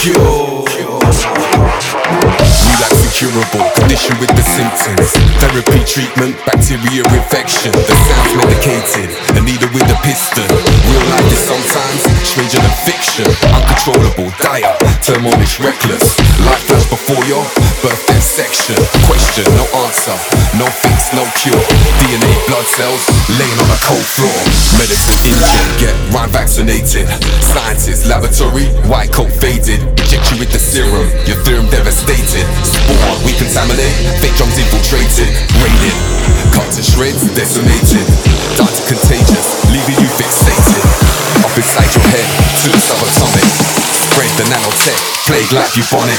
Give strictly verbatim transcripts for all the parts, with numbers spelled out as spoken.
cure. Relapse incurable, condition with the symptoms. Therapy, treatment, bacteria infection. The sound's medicated, and needed with a piston. Real life is sometimes stranger than fiction. Uncontrollable, dire, turmoilish, reckless. Life flash before your birth, death section. Question, no answer, no fix, no cure. D N A, blood cells, laying on a cold floor. Medicine injured, get rhyme vaccinated. Scientists, laboratory, white coat faded. Inject you with the serum, your theorem devastated. Spore, we contaminate, fake drums infiltrated. Raided, cut to shreds, decimated. Dark contagious, leaving you fixated. Up inside your head, to the subatomic. Spread the nanotech, plague like euphonic.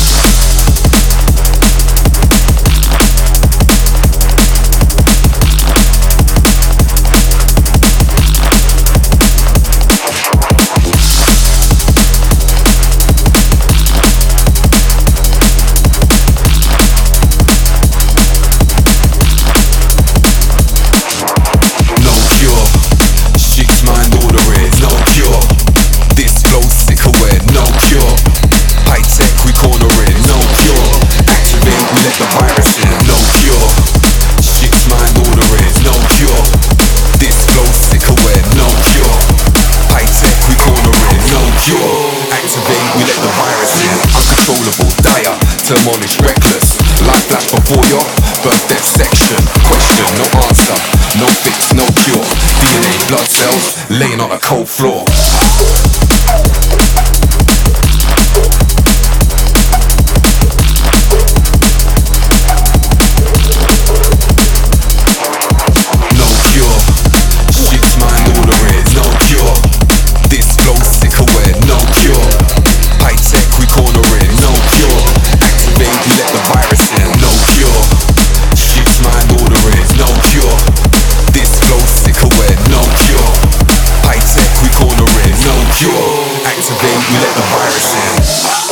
Turmoilish, reckless, life flash before your birth, death section. Question, no answer, no fix, no cure. D N A, blood cells, laying on a cold floor. No cure, shit's mind ordering, no cure. This flow's sick aware, no cure. High tech, we cornering, no cure. We let the virus in, no cure. Shit's mind ordering, no cure. This flow sick aware, no cure. High tech, we cornering, no cure. Activate, we let the virus in.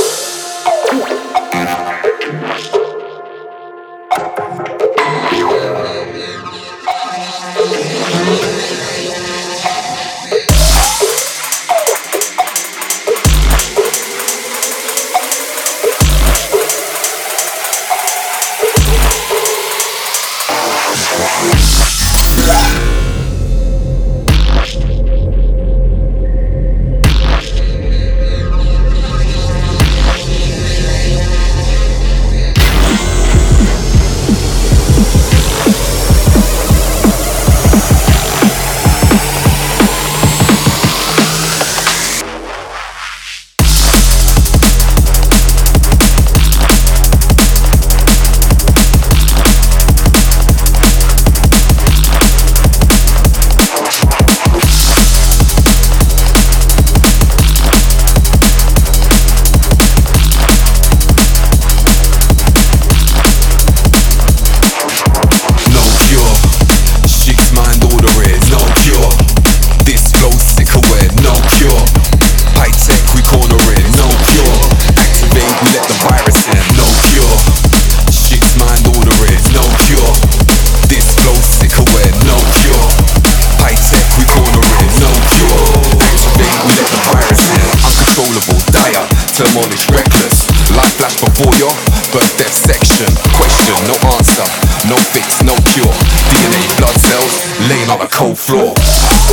Turmoilish, reckless, life flash before your birth, death section. Question, no answer, no fix, no cure. D N A, blood cells, laying on a cold floor.